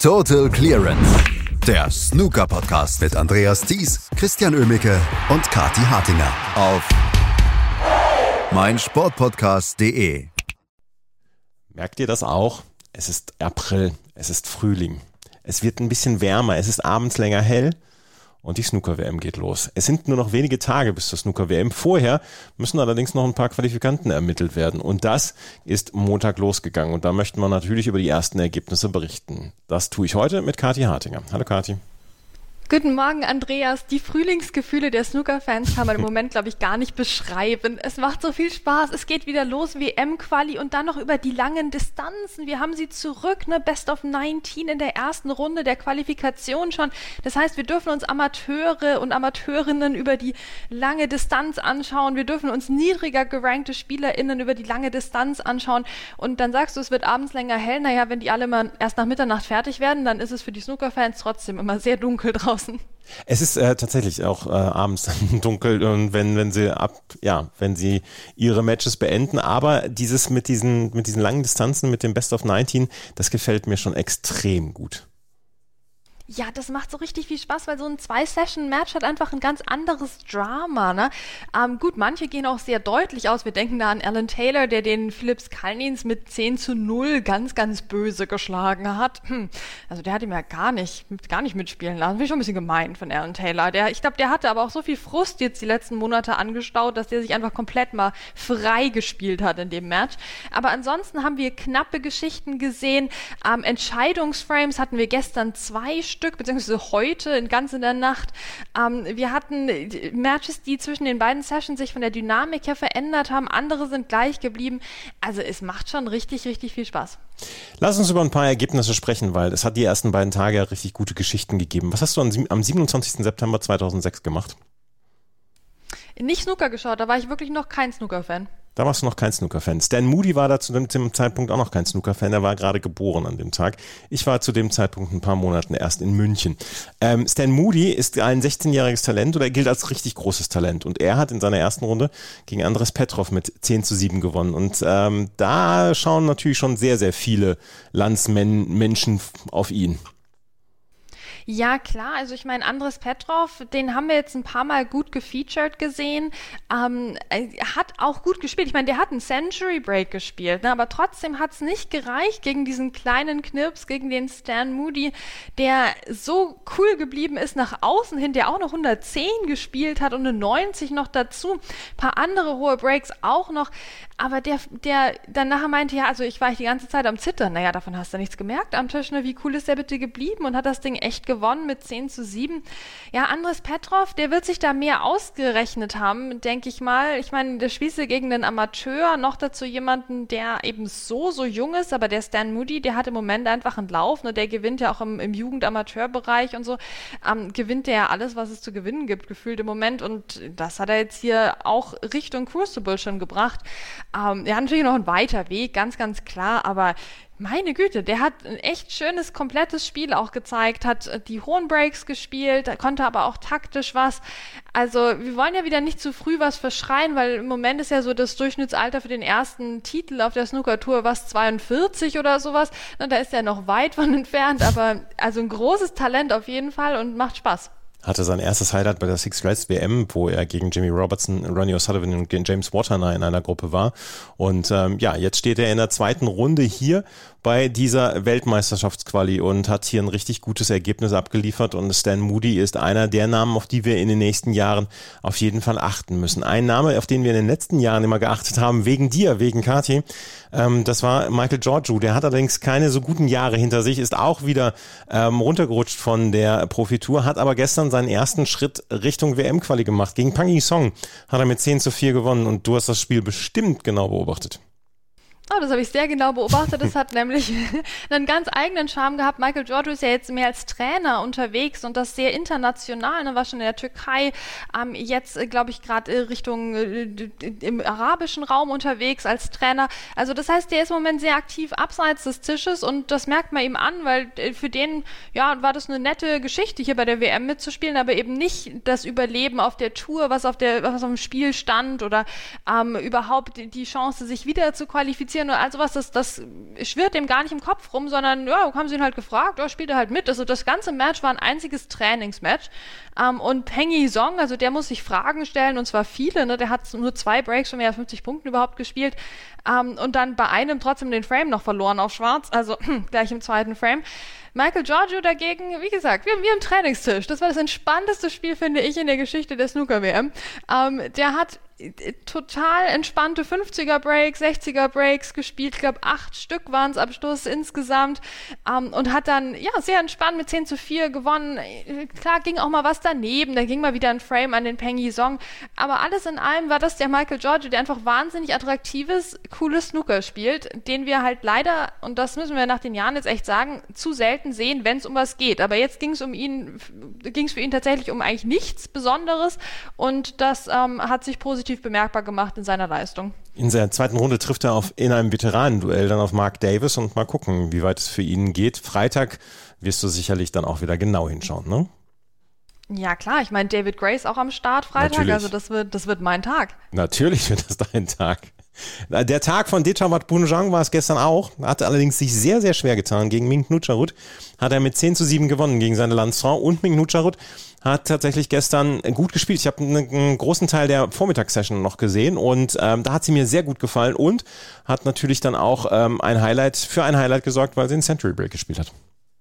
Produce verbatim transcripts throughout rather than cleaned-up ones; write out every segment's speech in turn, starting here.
Total Clearance, der Snooker-Podcast mit Andreas Thies, Christian Oemicke und Kathi Hartinger auf meinsportpodcast punkt de. Merkt ihr das auch? Es ist April, es ist Frühling. Es wird ein bisschen wärmer, es ist abends länger hell und die Snooker-W M geht los. Es sind nur noch wenige Tage bis zur Snooker-W M. Vorher müssen allerdings noch ein paar Qualifikanten ermittelt werden. Und das ist Montag losgegangen. Und da möchten wir natürlich über die ersten Ergebnisse berichten. Das tue ich heute mit Kathi Hartinger. Hallo Kathi. Guten Morgen, Andreas. Die Frühlingsgefühle der Snooker-Fans kann man im Moment, glaube ich, gar nicht beschreiben. Es macht so viel Spaß. Es geht wieder los, W M-Quali und dann noch über die langen Distanzen. Wir haben sie zurück, ne? Best of neunzehn in der ersten Runde der Qualifikation schon. Das heißt, wir dürfen uns Amateure und Amateurinnen über die lange Distanz anschauen. Wir dürfen uns niedriger gerankte SpielerInnen über die lange Distanz anschauen. Und dann sagst du, es wird abends länger hell. Naja, wenn die alle mal erst nach Mitternacht fertig werden, dann ist es für die Snooker-Fans trotzdem immer sehr dunkel draußen. Es ist äh, tatsächlich auch äh, abends dunkel, und wenn wenn sie ab ja wenn sie ihre Matches beenden, aber dieses mit diesen mit diesen langen Distanzen, mit dem Best of neunzehn, das gefällt mir schon extrem gut. Ja, das macht so richtig viel Spaß, weil so ein Zwei-Session-Match hat einfach ein ganz anderes Drama, ne? Ähm, gut, manche gehen auch sehr deutlich aus. Wir denken da an Alan Taylor, der den Philips Kalniņš mit zehn zu null ganz, ganz böse geschlagen hat. Hm. Also der hat ihm ja gar nicht, gar nicht mitspielen lassen. Finde ich schon ein bisschen gemein von Alan Taylor. Der, ich glaube, der hatte aber auch so viel Frust jetzt die letzten Monate angestaut, dass der sich einfach komplett mal frei gespielt hat in dem Match. Aber ansonsten haben wir knappe Geschichten gesehen. Ähm, Entscheidungsframes hatten wir gestern zwei Stück. Stück, beziehungsweise heute, in ganz in der Nacht. Ähm, wir hatten Matches, die zwischen den beiden Sessions sich von der Dynamik her verändert haben. Andere sind gleich geblieben. Also es macht schon richtig, richtig viel Spaß. Lass uns über ein paar Ergebnisse sprechen, weil es hat die ersten beiden Tage ja richtig gute Geschichten gegeben. Was hast du am siebenundzwanzigsten September zweitausendsechs gemacht? Nicht Snooker geschaut, da war ich wirklich noch kein Snooker-Fan. Da warst du noch kein Snooker-Fan. Stan Moody war da zu dem Zeitpunkt auch noch kein Snooker-Fan. Er war gerade geboren an dem Tag. Ich war zu dem Zeitpunkt ein paar Monaten erst in München. Ähm, Stan Moody ist ein sechzehnjähriges Talent oder er gilt als richtig großes Talent. Und er hat in seiner ersten Runde gegen Andres Petrov mit zehn zu sieben gewonnen. Und ähm, da schauen natürlich schon sehr, sehr viele Landsmenschen auf ihn. Ja, klar. Also ich meine, Andres Petrov, den haben wir jetzt ein paar Mal gut gefeatured gesehen. Ähm, er hat auch gut gespielt. Ich meine, der hat einen Century Break gespielt, ne? Aber trotzdem hat es nicht gereicht gegen diesen kleinen Knirps, gegen den Stan Moody, der so cool geblieben ist nach außen hin, der auch noch hundertzehn gespielt hat und eine neunzig noch dazu. Ein paar andere hohe Breaks auch noch. Aber der, der dann nachher meinte, ja, also ich war die ganze Zeit am Zittern. Naja, davon hast du nichts gemerkt am Tisch, ne? Wie cool ist der bitte geblieben und hat das Ding echt gewonnen mit zehn zu sieben. Ja, Andres Petrov, der wird sich da mehr ausgerechnet haben, denke ich mal. Ich meine, der spielt gegen den Amateur, noch dazu jemanden, der eben so, so jung ist, aber der Stan Moody, der hat im Moment einfach einen Lauf, ne? Der gewinnt ja auch im, im Jugend-Amateur-Bereich und so, ähm, gewinnt der ja alles, was es zu gewinnen gibt, gefühlt im Moment, und das hat er jetzt hier auch Richtung Crucible schon gebracht. Ähm, er hat natürlich noch einen weiter Weg, ganz, ganz klar, aber meine Güte, der hat ein echt schönes, komplettes Spiel auch gezeigt, hat die hohen Breaks gespielt, konnte aber auch taktisch was. Also wir wollen ja wieder nicht zu früh was verschreien, weil im Moment ist ja so das Durchschnittsalter für den ersten Titel auf der Snooker-Tour was zweiundvierzig oder sowas. Na, da ist er noch weit von entfernt, aber also ein großes Talent auf jeden Fall und macht Spaß. Hatte sein erstes Highlight bei der Six Reds W M, wo er gegen Jimmy Robertson, Ronnie O'Sullivan und gegen James Waterner in einer Gruppe war. Und ähm, ja, jetzt steht er in der zweiten Runde hier bei dieser Weltmeisterschaftsquali und hat hier ein richtig gutes Ergebnis abgeliefert. Und Stan Moody ist einer der Namen, auf die wir in den nächsten Jahren auf jeden Fall achten müssen. Ein Name, auf den wir in den letzten Jahren immer geachtet haben, wegen dir, wegen Kathi, ähm, das war Michael Georgiou. Der hat allerdings keine so guten Jahre hinter sich, ist auch wieder ähm, runtergerutscht von der Profitour, hat aber gestern seinen ersten Schritt Richtung W M-Quali gemacht. Gegen Pang Yisong hat er mit zehn zu vier gewonnen und du hast das Spiel bestimmt genau beobachtet. Oh, das habe ich sehr genau beobachtet. Das hat nämlich einen ganz eigenen Charme gehabt. Michael Georgiou ist ja jetzt mehr als Trainer unterwegs und das sehr international. Ne? War schon in der Türkei, ähm, jetzt äh, glaube ich gerade Richtung äh, im arabischen Raum unterwegs als Trainer. Also das heißt, der ist im Moment sehr aktiv abseits des Tisches und das merkt man ihm an, weil äh, für den ja war das eine nette Geschichte, hier bei der W M mitzuspielen, aber eben nicht das Überleben auf der Tour, was auf der was auf dem Spiel stand oder ähm, überhaupt die Chance, sich wieder zu qualifizieren. Asien und all sowas, das, das schwirrt dem gar nicht im Kopf rum, sondern ja, haben sie ihn halt gefragt, ja, spielt er halt mit. Also das ganze Match war ein einziges Trainingsmatch. Um, und Peng Yi-Song, also der muss sich Fragen stellen, und zwar viele, ne? Der hat nur zwei Breaks von mehr als fünfzig Punkten überhaupt gespielt, um, und dann bei einem trotzdem den Frame noch verloren auf Schwarz, also gleich im zweiten Frame. Michael Giorgio dagegen, wie gesagt, wir, wir am Trainingstisch. Das war das entspannteste Spiel, finde ich, in der Geschichte der Snooker-W M. Um, der hat total entspannte fünfziger-Breaks, sechziger-Breaks gespielt. Ich glaube, acht Stück waren es am Schluss insgesamt. Um, und hat dann, ja, sehr entspannt mit zehn zu vier gewonnen. Klar, ging auch mal was daneben. Da ging mal wieder ein Frame an den Peng Yi-Song. Aber alles in allem war das der Michael Giorgio, der einfach wahnsinnig attraktives, cooles Snooker spielt, den wir halt leider, und das müssen wir nach den Jahren jetzt echt sagen, zu selten sehen, wenn es um was geht. Aber jetzt ging es um ihn, ging es für ihn tatsächlich um eigentlich nichts Besonderes. Und das ähm, hat sich positiv bemerkbar gemacht in seiner Leistung. In der zweiten Runde trifft er auf, in einem Veteranenduell dann auf Mark Davis und mal gucken, wie weit es für ihn geht. Freitag wirst du sicherlich dann auch wieder genau hinschauen, ne? Ja klar, ich meine David Grace auch am Start Freitag, Natürlich. also das wird, das wird mein Tag. Natürlich wird das dein Tag. Der Tag von Dechawat Poomjang war es gestern auch, hat allerdings sich sehr, sehr schwer getan gegen Ming Knutscharoth. Hat er mit zehn zu sieben gewonnen gegen seine Landsfrau, und Ming Knutscharoth hat tatsächlich gestern gut gespielt. Ich habe einen großen Teil der Vormittagssession noch gesehen, und ähm, da hat sie mir sehr gut gefallen und hat natürlich dann auch ähm, ein Highlight für ein Highlight gesorgt, weil sie einen Century Break gespielt hat.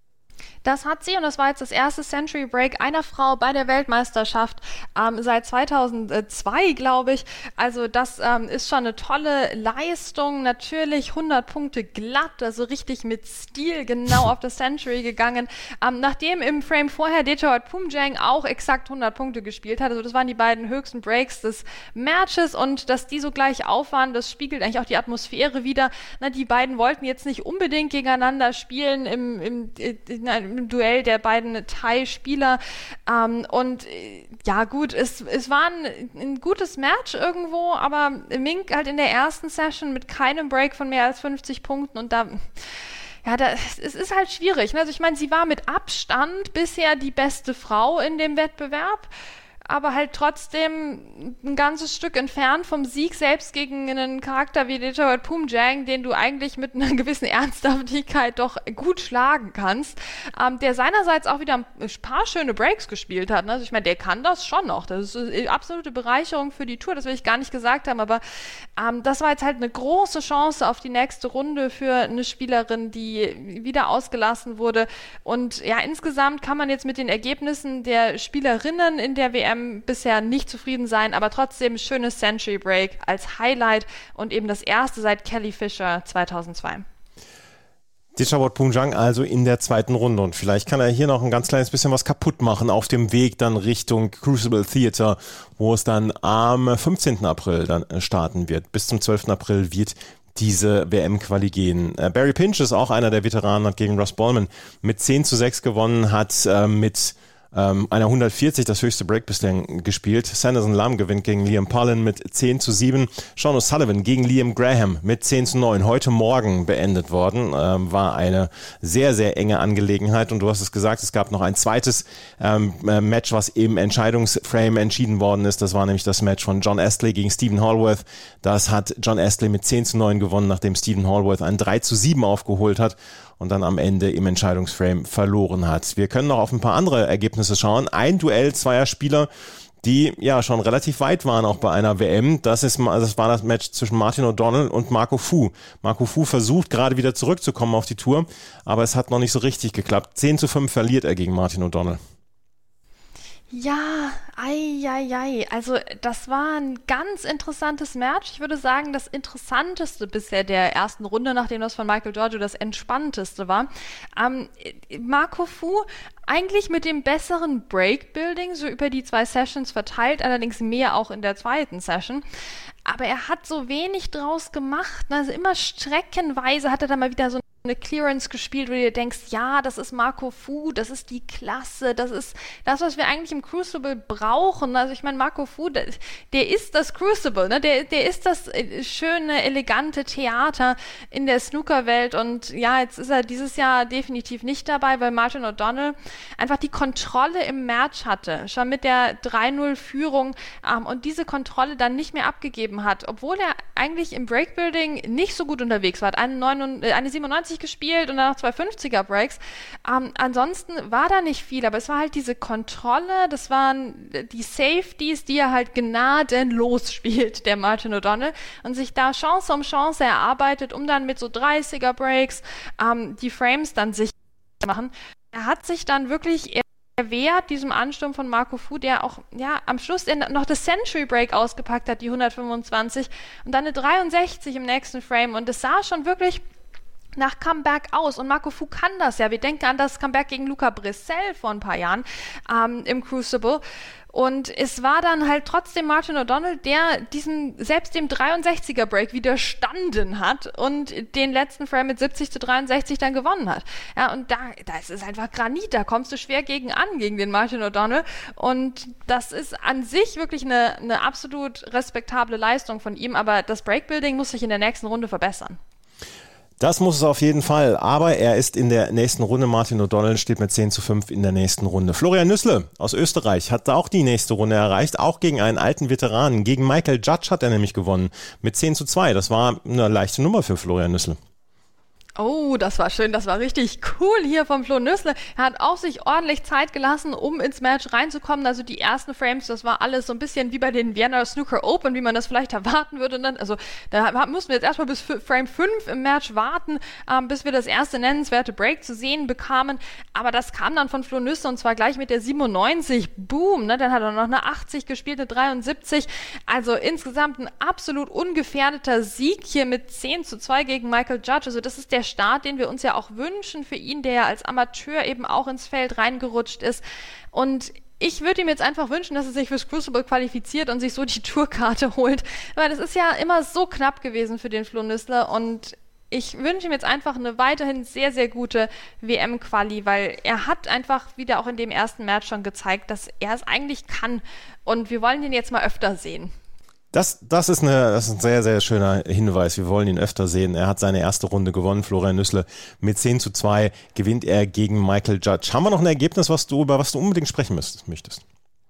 Das hat sie, und das war jetzt das erste Century Break einer Frau bei der Weltmeisterschaft ähm, seit zweitausendzwei, glaube ich. Also das ähm, ist schon eine tolle Leistung. Natürlich hundert Punkte glatt, also richtig mit Stil genau auf das Century gegangen. Ähm, nachdem im Frame vorher Dechawat Poomjang auch exakt hundert Punkte gespielt hat, also das waren die beiden höchsten Breaks des Matches, und dass die so gleich auf waren, das spiegelt eigentlich auch die Atmosphäre wider. Na, die beiden wollten jetzt nicht unbedingt gegeneinander spielen im, im, im im Duell der beiden Thai-Spieler. Ähm, und äh, ja gut, es, es war ein, ein gutes Match irgendwo, aber Mink halt in der ersten Session mit keinem Break von mehr als fünfzig Punkten, und da ja, da, es ist halt schwierig. Ne? Also ich meine, sie war mit Abstand bisher die beste Frau in dem Wettbewerb, aber halt trotzdem ein ganzes Stück entfernt vom Sieg, selbst gegen einen Charakter wie Dechawat Poomjang, den du eigentlich mit einer gewissen Ernsthaftigkeit doch gut schlagen kannst, ähm, der seinerseits auch wieder ein paar schöne Breaks gespielt hat. Ne? Also ich meine, der kann das schon noch. Das ist eine absolute Bereicherung für die Tour, das will ich gar nicht gesagt haben, aber ähm, das war jetzt halt eine große Chance auf die nächste Runde für eine Spielerin, die wieder ausgelassen wurde. Und ja, insgesamt kann man jetzt mit den Ergebnissen der Spielerinnen in der W M bisher nicht zufrieden sein, aber trotzdem schönes Century Break als Highlight und eben das erste seit Kelly Fisher zweitausendzwei. Dechawat Poomjang also in der zweiten Runde, und vielleicht kann er hier noch ein ganz kleines bisschen was kaputt machen auf dem Weg dann Richtung Crucible Theatre, wo es dann am fünfzehnten April dann starten wird. Bis zum zwölften April wird diese W M-Quali gehen. Äh, Barry Pinch ist auch einer der Veteranen, hat gegen Russ Ballman mit zehn zu sechs gewonnen, hat äh, mit Ähm, einer hundertvierzig das höchste Break bislang gespielt. Sanderson Lam gewinnt gegen Liam Pollan mit zehn zu sieben. Sean O'Sullivan gegen Liam Graham mit zehn zu neun. Heute Morgen beendet worden. Ähm, war eine sehr, sehr enge Angelegenheit. Und du hast es gesagt, es gab noch ein zweites ähm, Match, was im Entscheidungsframe entschieden worden ist. Das war nämlich das Match von John Astley gegen Stephen Hallworth. Das hat John Astley mit zehn zu neun gewonnen, nachdem Stephen Hallworth ein drei zu sieben aufgeholt hat und dann am Ende im Entscheidungsframe verloren hat. Wir können noch auf ein paar andere Ergebnisse schauen. Ein Duell zweier Spieler, die ja schon relativ weit waren auch bei einer W M. Das ist, das war das Match zwischen Martin O'Donnell und Marco Fu. Marco Fu versucht gerade wieder zurückzukommen auf die Tour, aber es hat noch nicht so richtig geklappt. zehn zu fünf verliert er gegen Martin O'Donnell. Ja, ei, ei, ei. Also das war ein ganz interessantes Match. Ich würde sagen, das interessanteste bisher der ersten Runde, nachdem das von Michael Giorgio das entspannteste war. Ähm, Marco Fu eigentlich mit dem besseren Breakbuilding, so über die zwei Sessions verteilt, allerdings mehr auch in der zweiten Session. Aber er hat so wenig draus gemacht. Also immer streckenweise hat er da mal wieder so eine Clearance gespielt, wo du dir denkst, ja, das ist Marco Fu, das ist die Klasse, das ist das, was wir eigentlich im Crucible brauchen. Also ich meine, Marco Fu, der, der ist das Crucible, ne? der, der ist das schöne, elegante Theater in der Snookerwelt und ja, jetzt ist er dieses Jahr definitiv nicht dabei, weil Martin O'Donnell einfach die Kontrolle im Match hatte, schon mit der drei null Führung ähm, und diese Kontrolle dann nicht mehr abgegeben hat, obwohl er eigentlich im Breakbuilding nicht so gut unterwegs war, hat eine, neun, eine siebenundneunzig gespielt und dann noch zwei fünfziger Breaks. Ähm, ansonsten war da nicht viel, aber es war halt diese Kontrolle, das waren die Safeties, die er halt gnadenlos spielt, der Martin O'Donnell, und sich da Chance um Chance erarbeitet, um dann mit so dreißiger Breaks ähm, die Frames dann sicher zu machen. Er hat sich dann wirklich erwehrt, diesem Ansturm von Marco Fu, der auch ja am Schluss noch das Century Break ausgepackt hat, die hundertfünfundzwanzig, und dann eine dreiundsechzig im nächsten Frame, und es sah schon wirklich nach Comeback aus. Und Marco Fu kann das ja. Wir denken an das Comeback gegen Luca Brissell vor ein paar Jahren ähm, im Crucible. Und es war dann halt trotzdem Martin O'Donnell, der diesen, selbst dem dreiundsechziger Break widerstanden hat und den letzten Frame mit siebzig zu dreiundsechzig dann gewonnen hat. Ja, und da, da ist es einfach Granit, da kommst du schwer gegen an, gegen den Martin O'Donnell. Und das ist an sich wirklich eine, eine absolut respektable Leistung von ihm, aber das Breakbuilding muss sich in der nächsten Runde verbessern. Das muss es auf jeden Fall, aber er ist in der nächsten Runde. Martin O'Donnell steht mit zehn zu fünf in der nächsten Runde. Florian Nüssle aus Österreich hat auch die nächste Runde erreicht, auch gegen einen alten Veteranen. Gegen Michael Judge hat er nämlich gewonnen mit zehn zu zwei. Das war eine leichte Nummer für Florian Nüssle. Oh, das war schön, das war richtig cool hier vom Flo Nüssle. Er hat auch sich ordentlich Zeit gelassen, um ins Match reinzukommen. Also die ersten Frames, das war alles so ein bisschen wie bei den Vienna Snooker Open, wie man das vielleicht erwarten würde. Und dann, also da mussten wir jetzt erstmal bis Frame fünf im Match warten, ähm, bis wir das erste nennenswerte Break zu sehen bekamen. Aber das kam dann von Flo Nüssle, und zwar gleich mit der siebenundneunzig. Boom, ne? Dann hat er noch eine achtzig gespielt, eine dreiundsiebzig. Also insgesamt ein absolut ungefährdeter Sieg hier mit zehn zu zwei gegen Michael Judge. Also das ist der Start, den wir uns ja auch wünschen für ihn, der ja als Amateur eben auch ins Feld reingerutscht ist. Und ich würde ihm jetzt einfach wünschen, dass er sich fürs Crucible qualifiziert und sich so die Tourkarte holt. Weil das ist ja immer so knapp gewesen für den Flo Nüssle, und ich wünsche ihm jetzt einfach eine weiterhin sehr, sehr gute W M-Quali, weil er hat einfach wieder auch in dem ersten Match schon gezeigt, dass er es eigentlich kann. Und wir wollen ihn jetzt mal öfter sehen. Das, das, ist eine, das ist ein sehr, sehr schöner Hinweis. Wir wollen ihn öfter sehen. Er hat seine erste Runde gewonnen. Florian Nüssle mit zehn zu zwei gewinnt er gegen Michael Judge. Haben wir noch ein Ergebnis, was du, über was du unbedingt sprechen möchtest?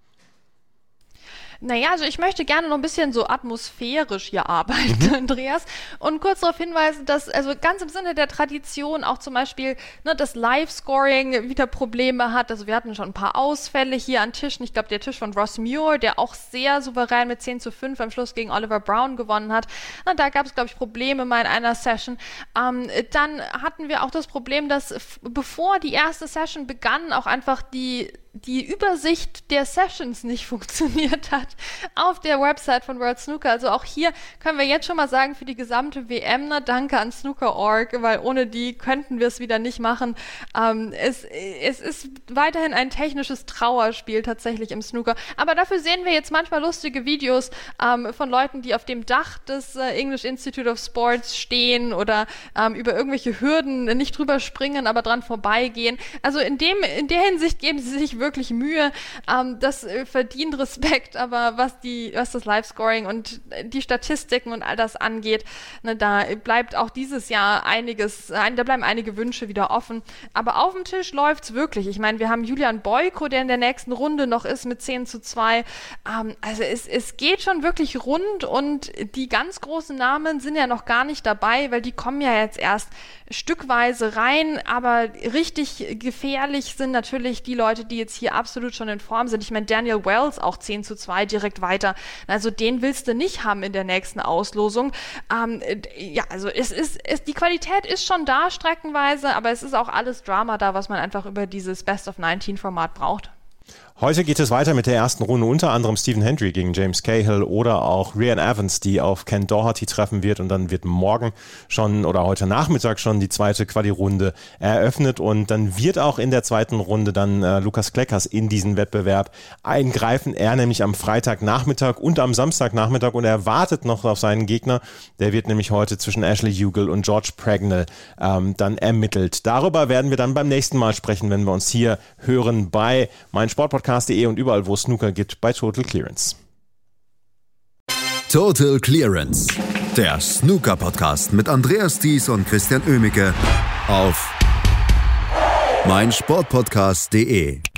Naja, also ich möchte gerne noch ein bisschen so atmosphärisch hier arbeiten, mhm. Andreas, und kurz darauf hinweisen, dass also ganz im Sinne der Tradition auch zum Beispiel ne, das Live-Scoring wieder Probleme hat. Also wir hatten schon ein paar Ausfälle hier an Tischen. Ich glaube, der Tisch von Ross Muir, der auch sehr souverän mit zehn zu fünf am Schluss gegen Oliver Brown gewonnen hat. Na, da gab es, glaube ich, Probleme mal in einer Session. Ähm, dann hatten wir auch das Problem, dass f- bevor die erste Session begann, auch einfach die die Übersicht der Sessions nicht funktioniert hat auf der Website von World Snooker. Also auch hier können wir jetzt schon mal sagen, für die gesamte W M, na, danke an Snooker Punkt org, weil ohne die könnten wir es wieder nicht machen. Ähm, es, es ist weiterhin ein technisches Trauerspiel tatsächlich im Snooker. Aber dafür sehen wir jetzt manchmal lustige Videos ähm, von Leuten, die auf dem Dach des äh, English Institute of Sports stehen oder ähm, über irgendwelche Hürden nicht drüber springen, aber dran vorbeigehen. Also in dem, in der Hinsicht geben sie sich wirklich Mühe. Ähm, das äh, verdient Respekt, aber was die, was das Live-Scoring und die Statistiken und all das angeht, ne, da bleibt auch dieses Jahr einiges, ein, da bleiben einige Wünsche wieder offen. Aber auf dem Tisch läuft's wirklich. Ich meine, wir haben Julian Boyko, der in der nächsten Runde noch ist mit zehn zu zwei. Ähm, also es, es geht schon wirklich rund, und die ganz großen Namen sind ja noch gar nicht dabei, weil die kommen ja jetzt erst stückweise rein, aber richtig gefährlich sind natürlich die Leute, die jetzt hier absolut schon in Form sind. Ich meine, Daniel Wells auch zehn zu zwei direkt weiter. Also den willst du nicht haben in der nächsten Auslosung. Ähm, ja, also es ist, es, die Qualität ist schon da streckenweise, aber es ist auch alles Drama da, was man einfach über dieses Best of neunzehn Format braucht. Heute geht es weiter mit der ersten Runde, unter anderem Stephen Hendry gegen James Cahill oder auch Ryan Evans, die auf Ken Doherty treffen wird, und dann wird morgen schon oder heute Nachmittag schon die zweite Quali-Runde eröffnet, und dann wird auch in der zweiten Runde dann äh, Lukas Kleckers in diesen Wettbewerb eingreifen, er nämlich am Freitagnachmittag und am Samstagnachmittag, und er wartet noch auf seinen Gegner, der wird nämlich heute zwischen Ashley Hugel und George Pragnell ähm, dann ermittelt. Darüber werden wir dann beim nächsten Mal sprechen, wenn wir uns hier hören bei meinsportpodcast punkt de und überall, wo es Snooker gibt, bei Total Clearance. Total Clearance, der Snooker-Podcast mit Andreas Thies und Christian Oemicke auf meinsportpodcast punkt de.